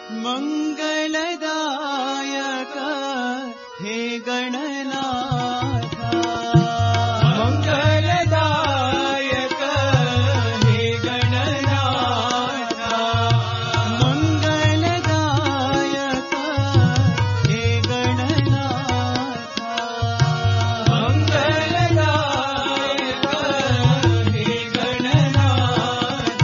मंगलदायक हे गणनाथ मंगलदायक हे गणनाथ मंगलदायक हे गणनाथ मंगलदायक हे गणनाथ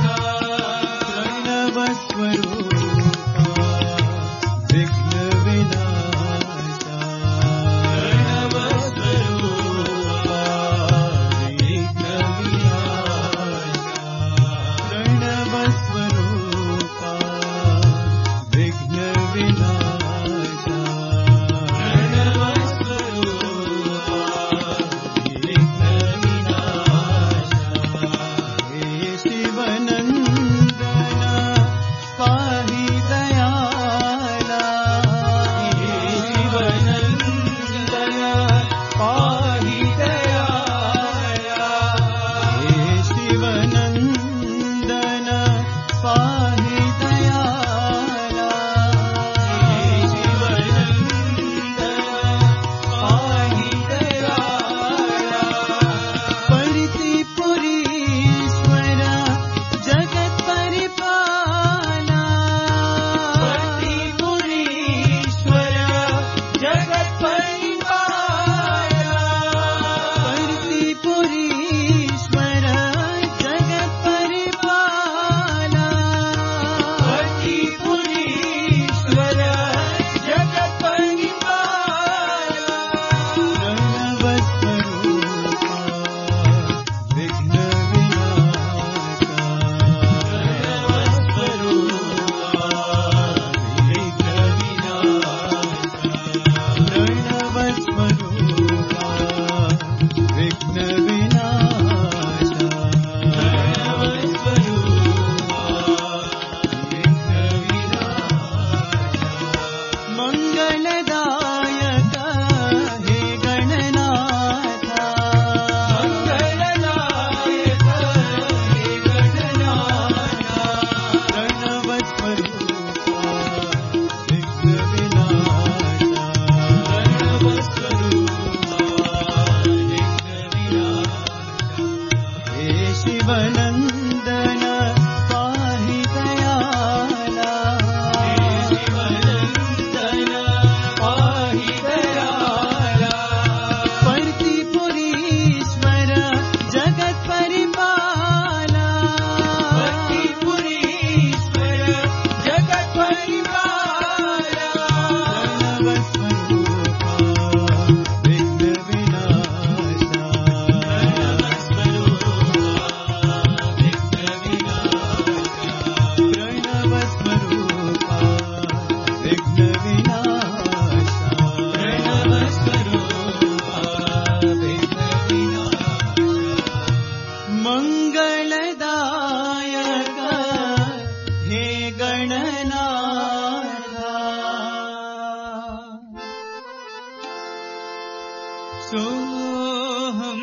सोहम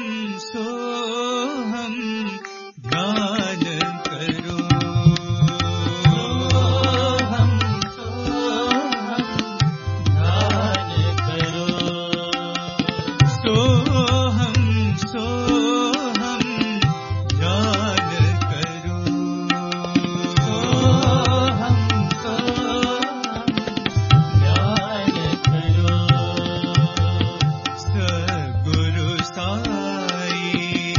सोहम गान करो सोहम सोहम गान करो सोहम सोहम गान करो सोहम सोहम गान करो सद्गुरु साई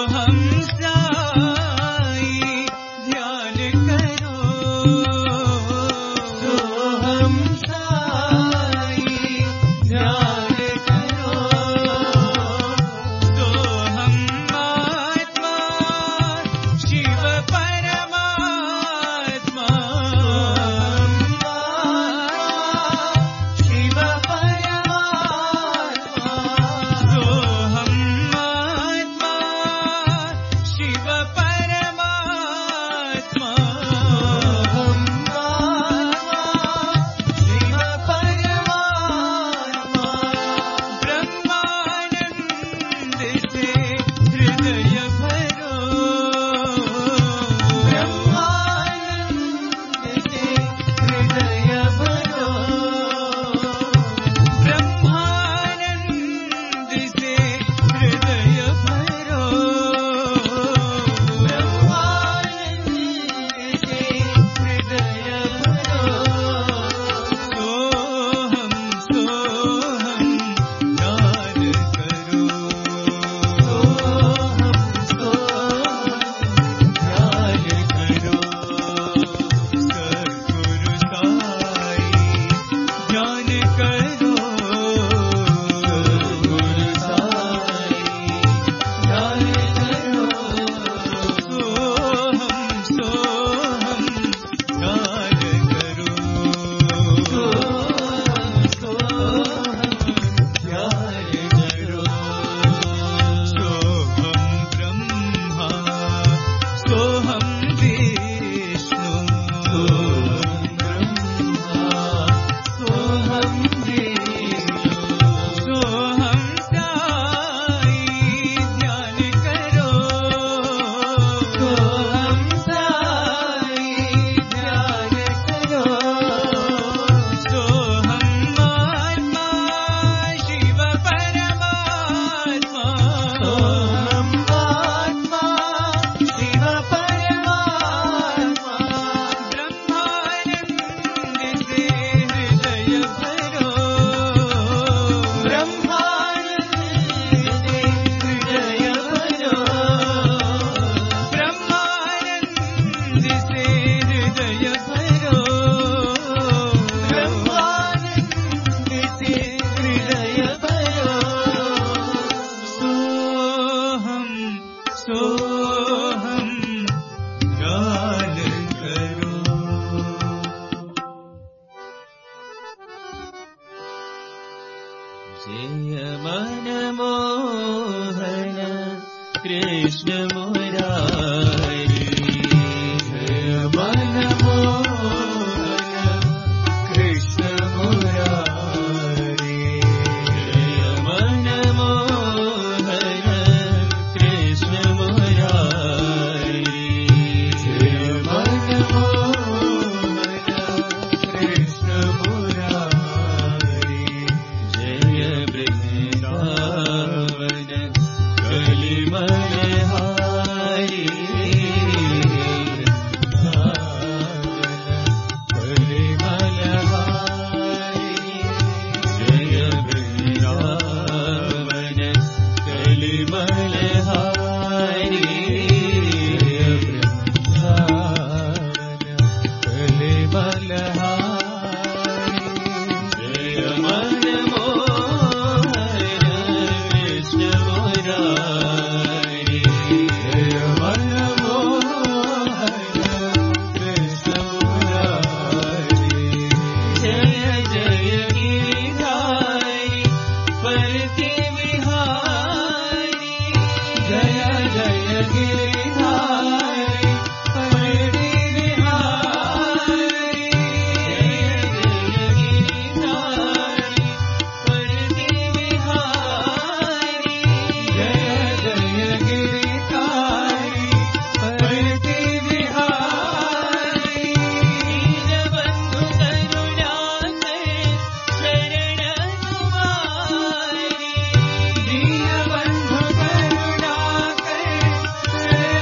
दीनबंधु करुणाकर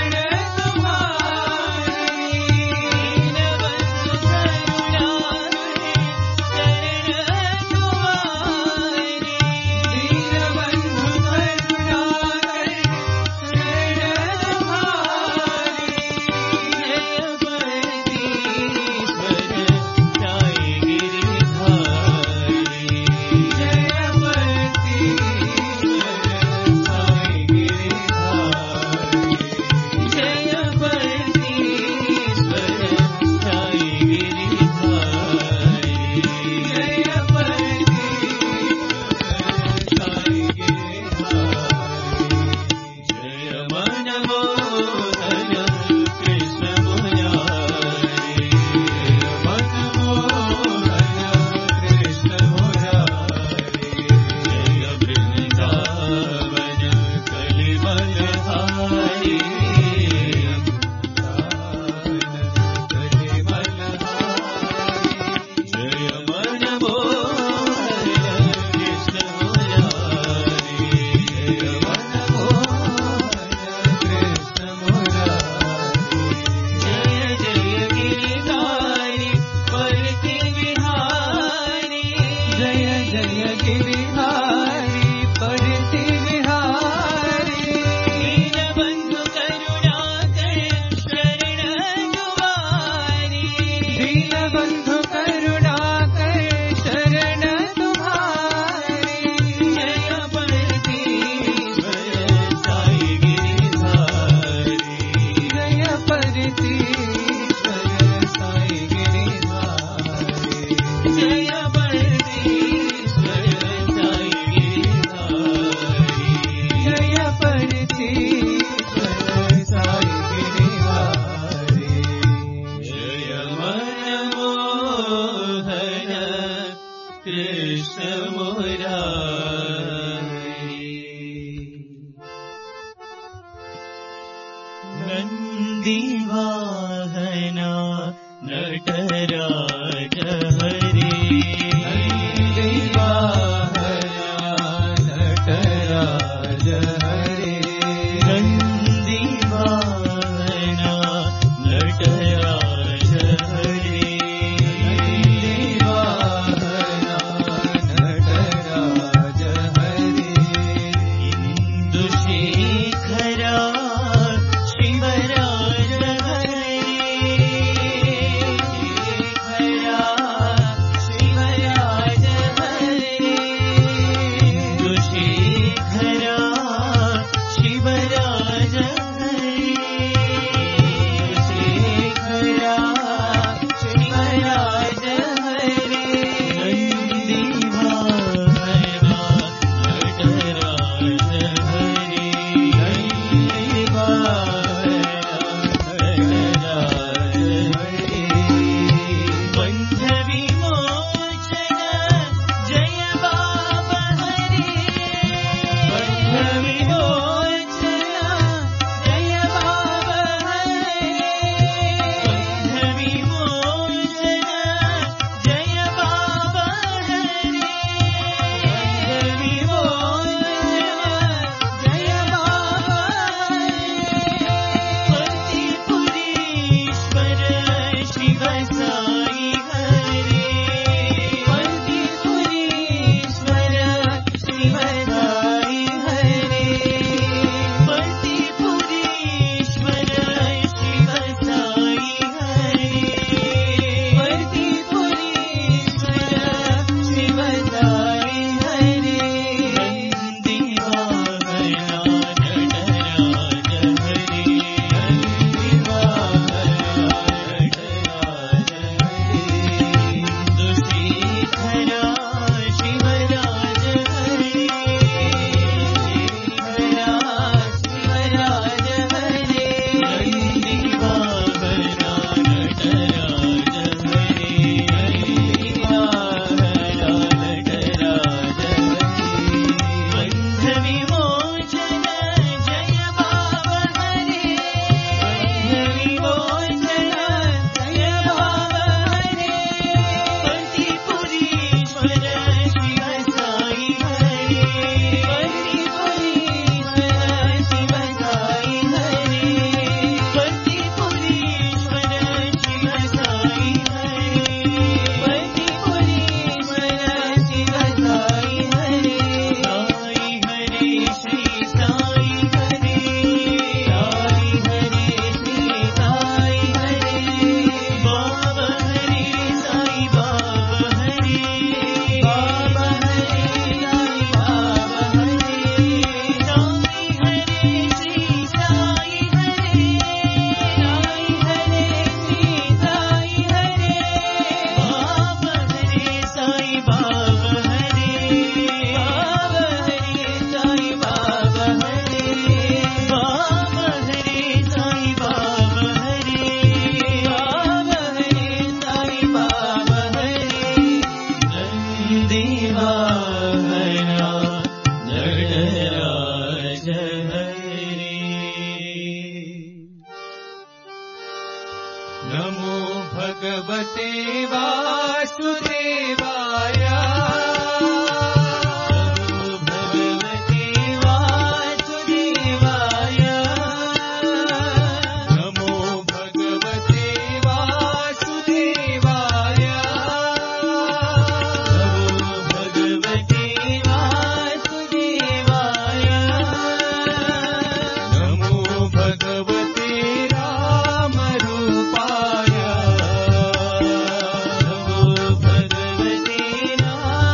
नन्दिवाहन नटराज हरे नटराज हरे नन्दिवाहन नटराज हरे नटराज हरे इंदुशेखरा शिवराज हरे शिवराज हरे इंदुशेखरा शिवराज हरे शेखरा शिवराज हरे नन्दिवाहन नटराज हरे बंध विमोचन जय बाबा हरे बंध विमोचन जय बाबा हरे बंध विमोचन जय बाबा हरे बंध विमोचन जय बाबा पतिपुरीश्वर शिव साई हरे पतिपुरीश्वर शिव साई हरे पतिपुरीश्वर शिव साई हरे पतिपुरीश्वर शिव साई हरे नमो भगवते वासुदेवाय भगवते वासुदेवाय नमो भगवते वासुदेवाय भगवते वासुदेवाय नमो भगवते रामरूपाय नमो भगवते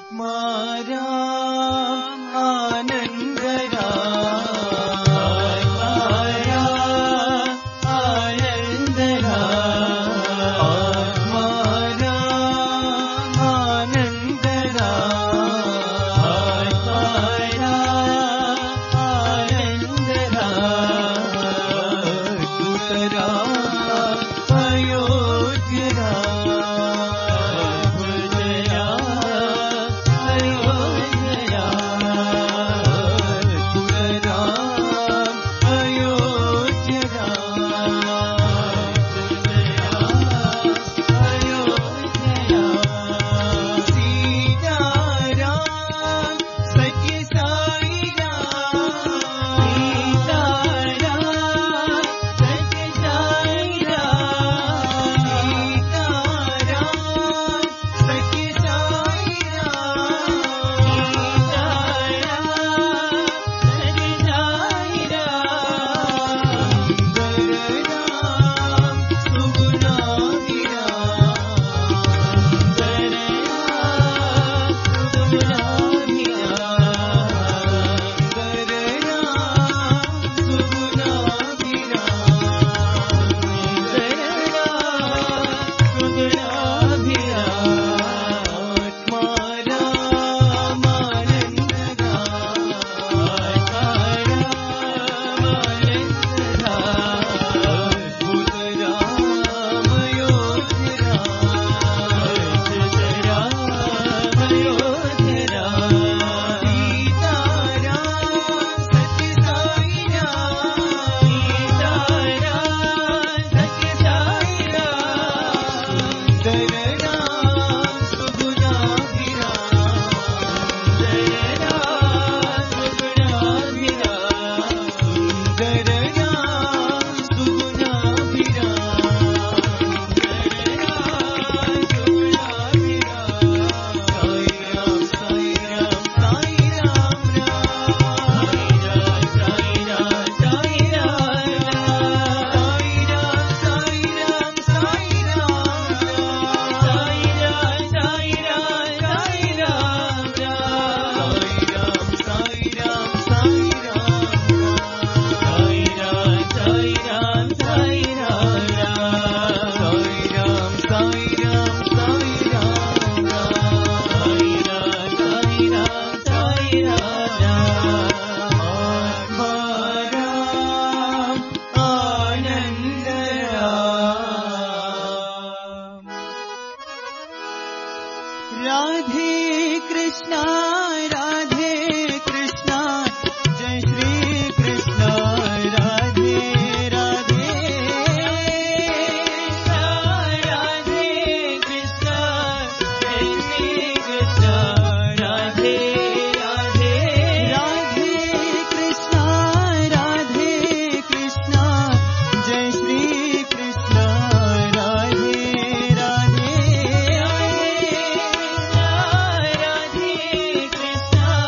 Krishna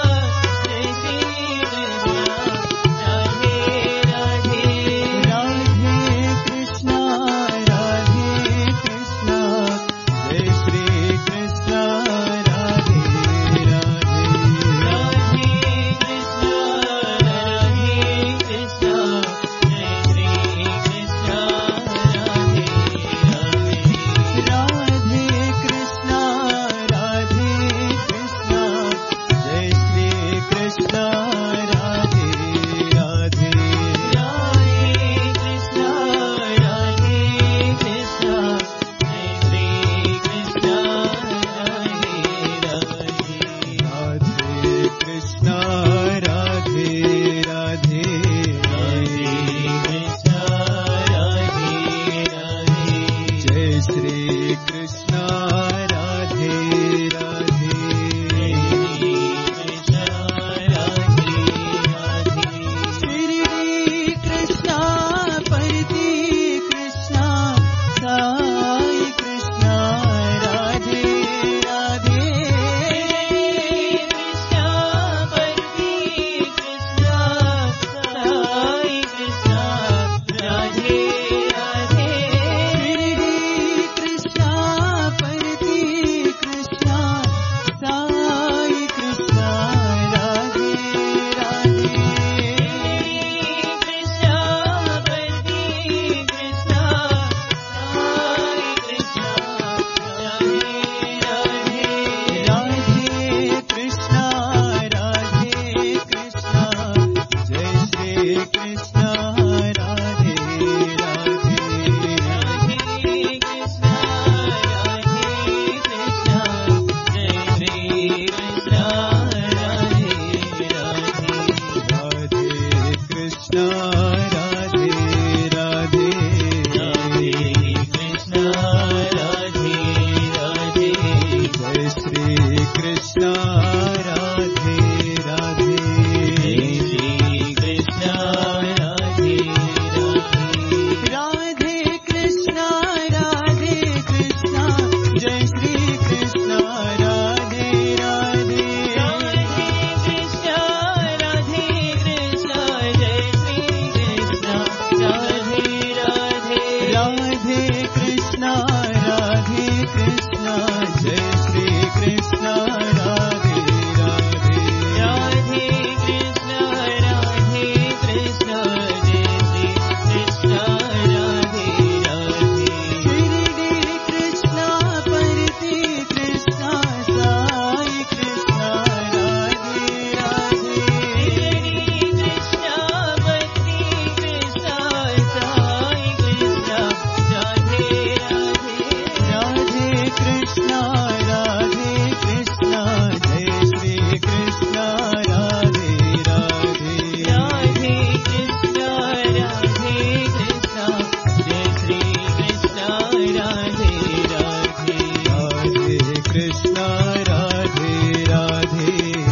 कृष्ण राधे राधे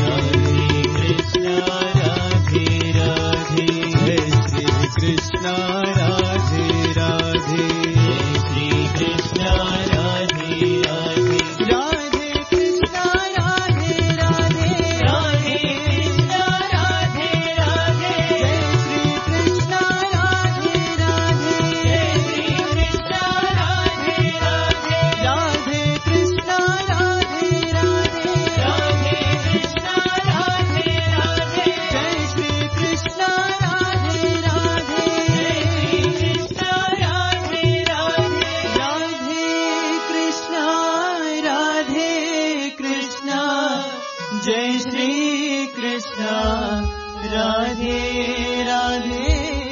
जय श्री कृष्ण राधे राधे जय श्री कृष्ण राधे राधे राधे कृष्ण राधे राधे राधे कृष्ण राधे राधे जय श्री कृष्ण राधे राधे जय श्री कृष्ण राधे राधे राधे कृष्ण राधे राधे राधे कृष्ण राधे राधे जय श्री कृष्ण राधे राधे जय श्री कृष्ण राधे राधे राधे कृष्ण राधे कृष्ण जय श्री कृष्ण राधे राधे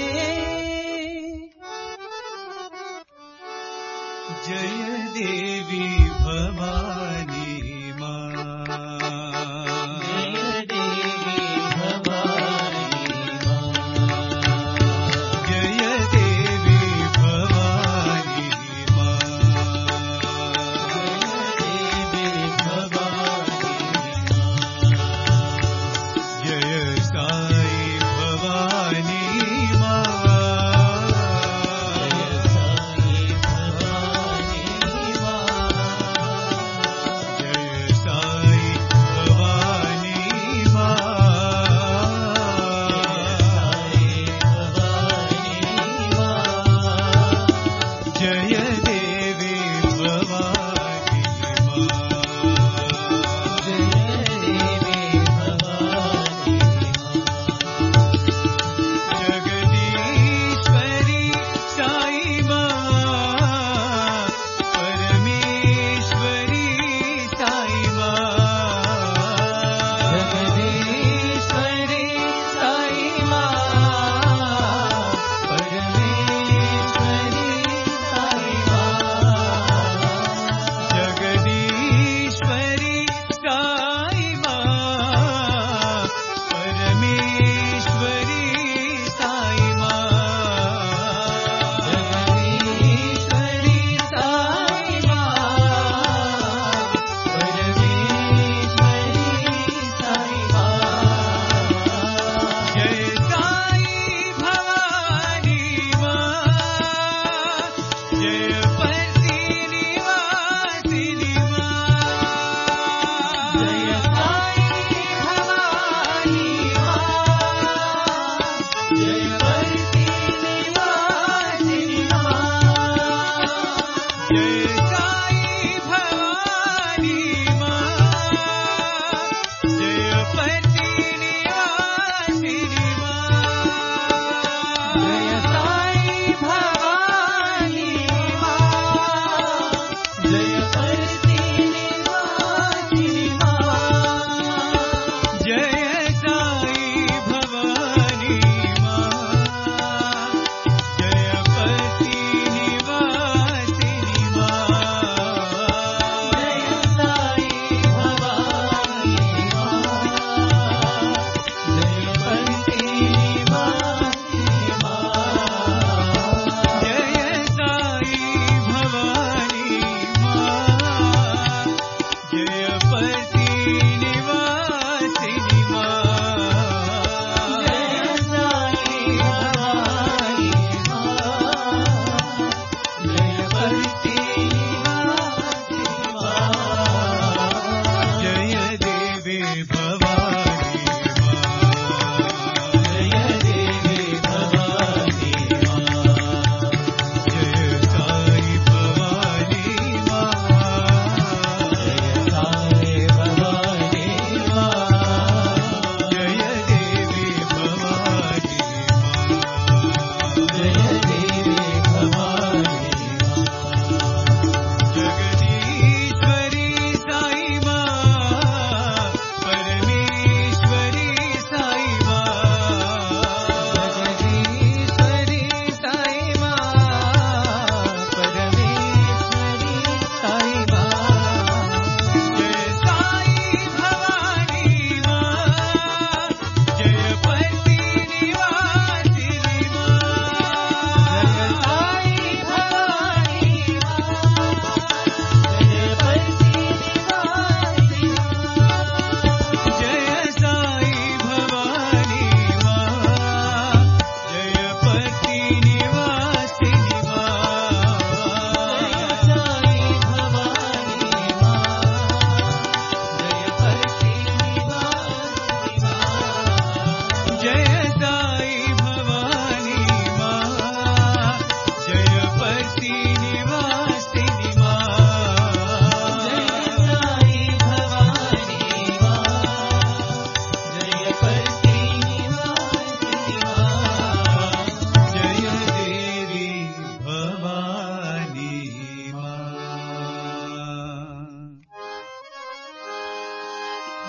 जय देवी भवानी मां जय देवी भवानी मां जय देवी भवानी मां देवी भवानी जय साई भवानी मां जय साई भवानी मां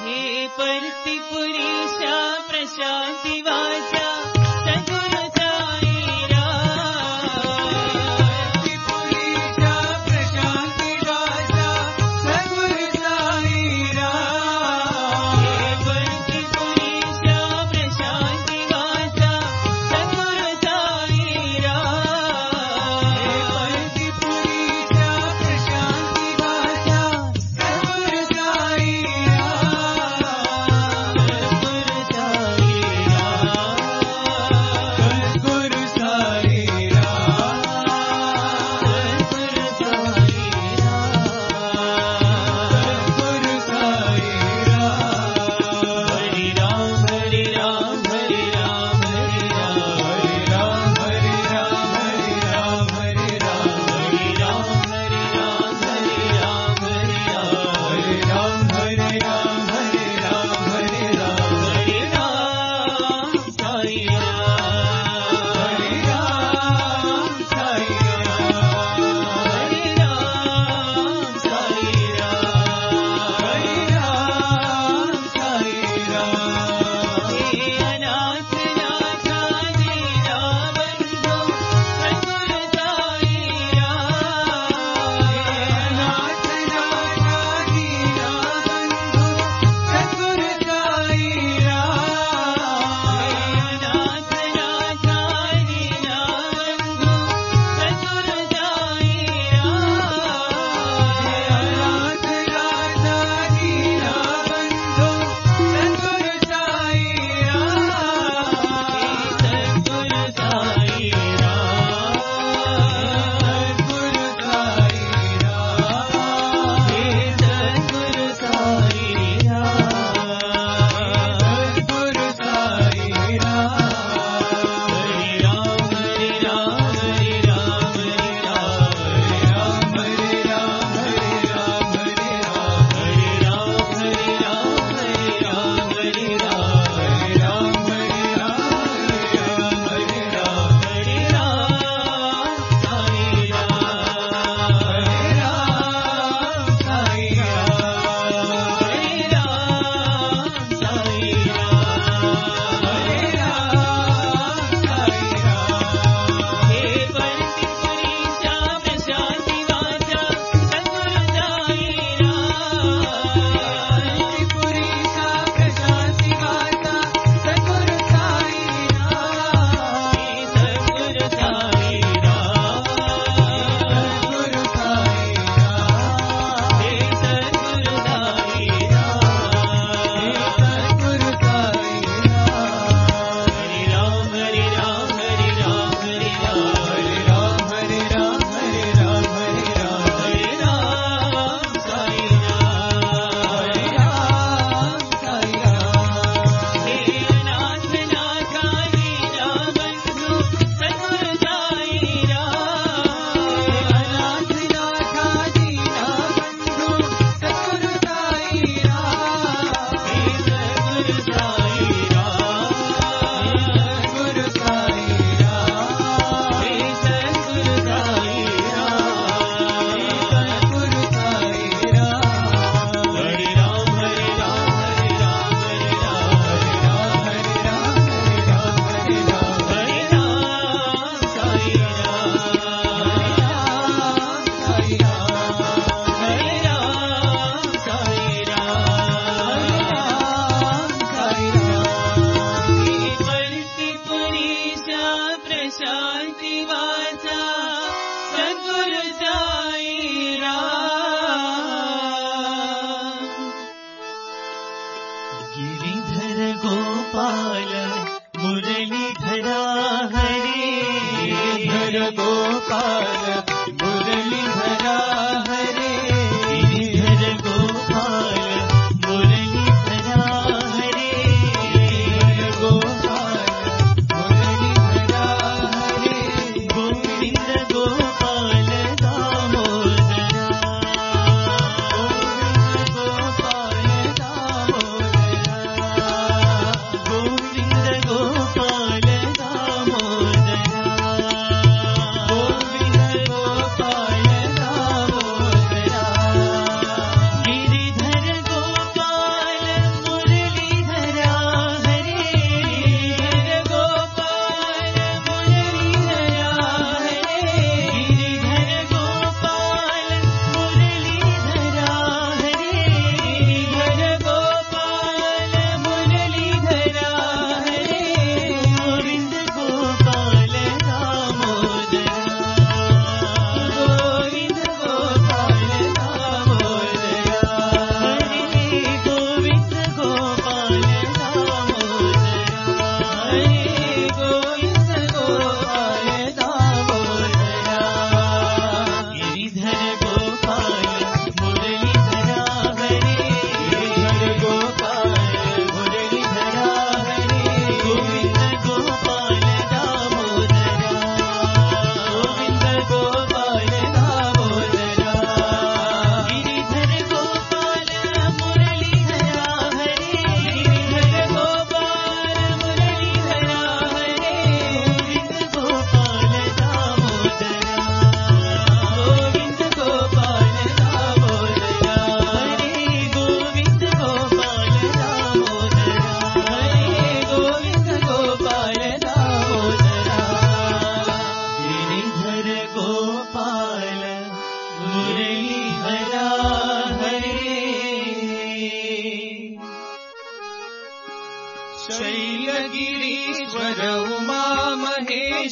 हे परतिपुरीशा प्रशान्ति वाचा सद्गुरु परतिपुरीशा प्रशान्ति वाचा सद्गुरु साईराम। हे परतिपुरीशा प्रशान्ति वाचा सद्गुरु साईराम। हे परतिपुरीशा प्रशान्ति वाचा सद्गुरु साईराम। सद्गुरु साईराम।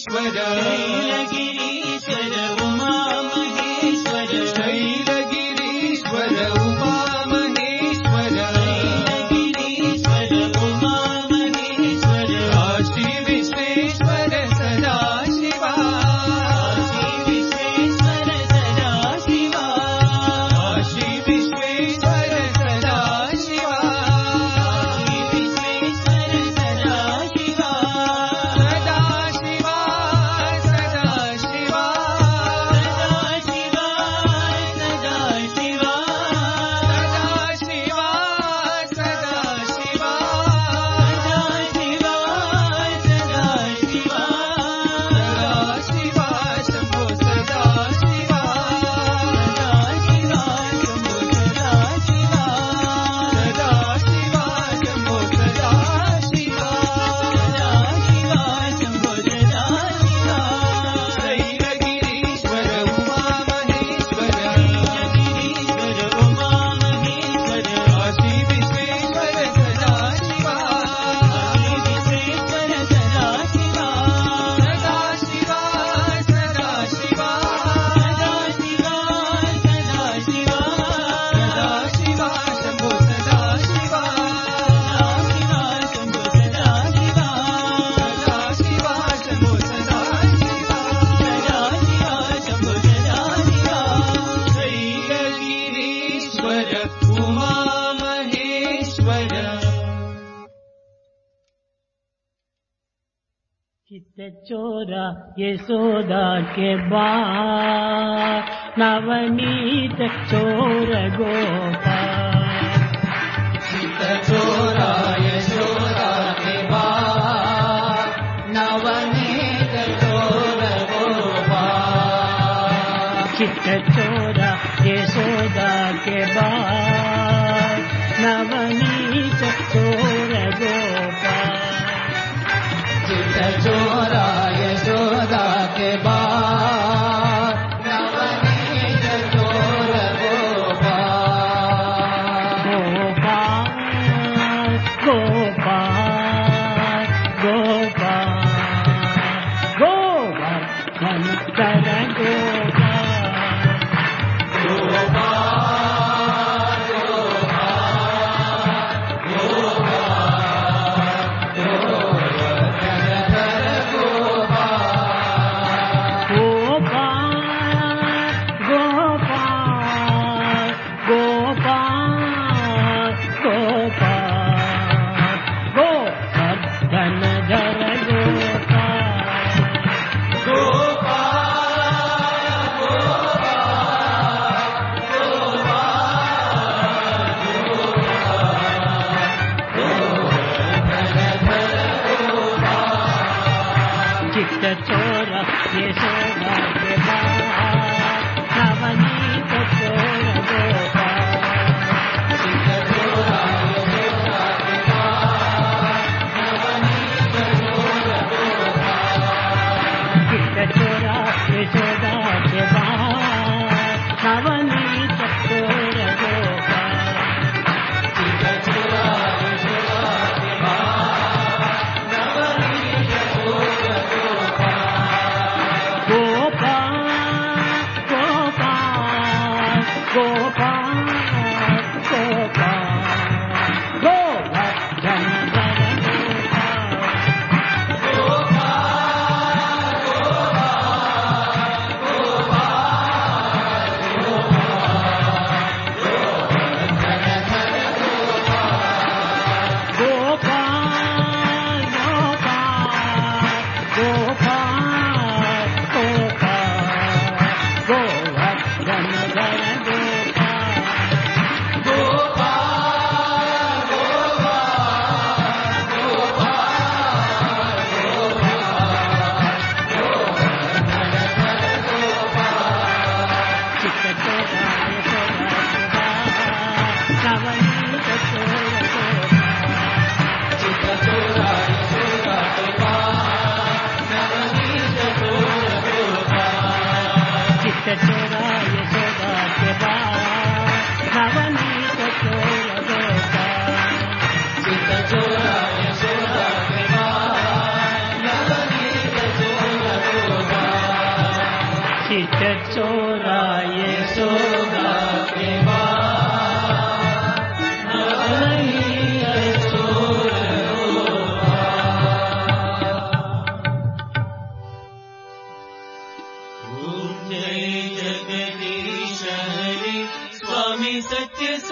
महेश्वर शैलगिरीश्वर उमा महेश्वर शैलगिरीश्वर उमा महेश्वर शैलगिरीश्वर उमा महेश्वर काशी विश्वेश्वर सदा शिवा काशी विश्वेश्वर सदा शिवा काशी विश्वेश्वर सदा शिवा काशी विश्वेश्वर सदा शिवा सदा शिवा सदा शिवा सदा शिवा सदा शिवा सदा शिवा सदा शिवा सदा शिवा शंभो सदा शिवा सदा शिवा शंभो सदा शिवा सदा शिवा शंभो सदा शिवा शैलगिरीश्वर उमा महेश्वर शैलगिरीश्वर उमा महेश्वर काशी विश्वेश्वर सदा शिवा काशी विश्वेश्वर सदा शिवा सदा शिवा सदा शिवा सदा शिवा सदा शिवा सदा शिवा शंभो सदा शिवा सदा शिवा शंभो सदा शिवा सदा शिवा शंभो सदा शिवा सदा शिवा शंभो सदा शिवा शैलगिरीश्वर उमा महेश्वर चित्त चोरा यशोदा के बाल नवनीत चोर गोपाल चित्त चोरा यशोदा के बाल नवनीत चोर गोपाल चित्त चोरा यशोदा के बाल नवनीत चोर गोपाल चित्त चोरा यशोदा के बाल नवनीत चोर गोपाल गोपाल गोपाल गोपाल गोपाल कर गोपाल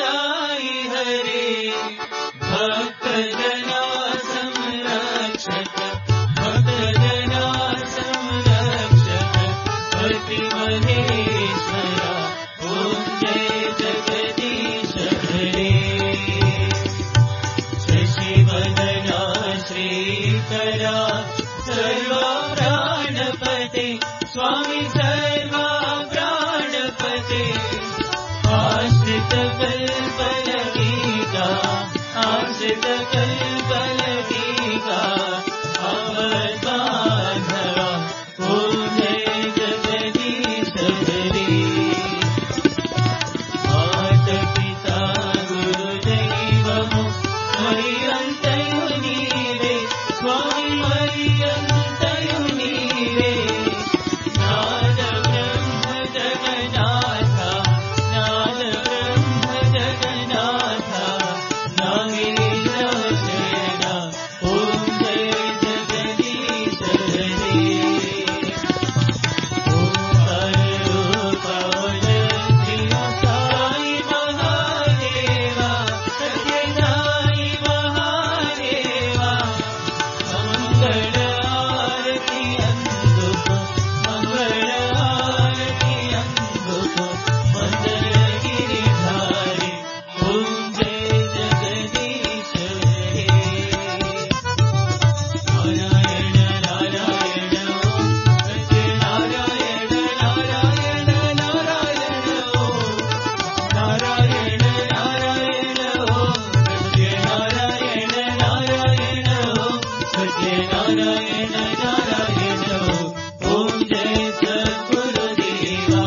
साई हरे भक्त जना संरक्षक भक्त जना संरक्षक पति महेश्वरा ओम जय जगदीश हरे शशिवदना श्रीकरा सर्वा प्राणपते स्वामी सर्वा प्राणपते आश्रित कल्पलतिका आश्रित कल्पलतिका अवताधरा ओम जय जगदीश हरे मात पिता गुरुदैवमो मय्यन्तयु नीवे स्वामी मय्यन्तयु नीवे नाद ब्रह्म जगन्नाथा नाद ब्रह्म जगन्नाथा नागेश सेना ओम जय जगदीश हरे ओंकार रूपावल श्री साई महादेवा सत्य साई महादेवा मंगल आरती अंधुको मंगल आरती अंधुको मंगल गिरिधारी ओम जय जगदीश हरे नारायण नारायण ओम सत्य नारायण नारायण नारायण ओम नारायण नारायण ओम सत्य नारायण नारायण ओम सत्य नारायण नारायण ओम जय सद्गुरुदेवा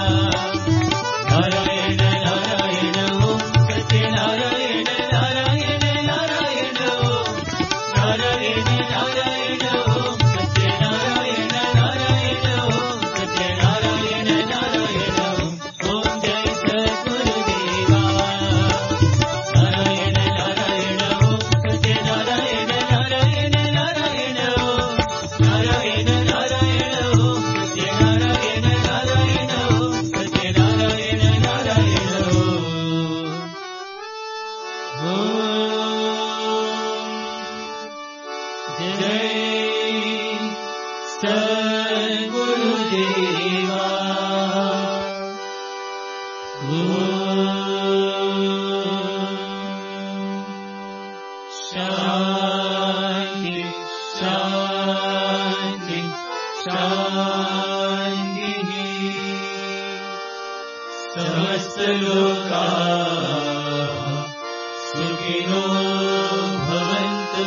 नारायण नारायण ओम सत्य नारायण नारायण नारायण ओम नारायण नारायण ओम सत्य नारायण नारायण ओम सत्य नारायण नारायण ओम जय सद्गुरुदेवा नारायण नारायण ओम सत्य नारायण नारायण नारायण ओम नारायण नारायण ओम सत्य नारायण नारायण ओम सत्य नारायण नारायण जय शांति शांति समस्त लोकाः सुखिनो भवन्तु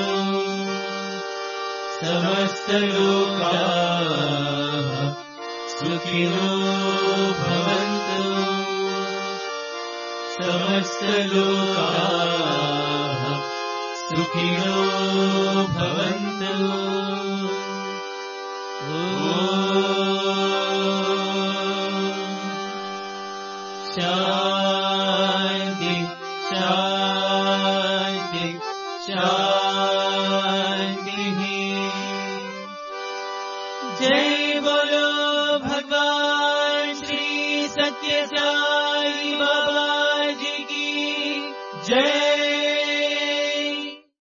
समस्त लोकाः सुखिनो भवन्तु समस्त लोकाः सुखिनो भवन्तु शांति शांति शांति जय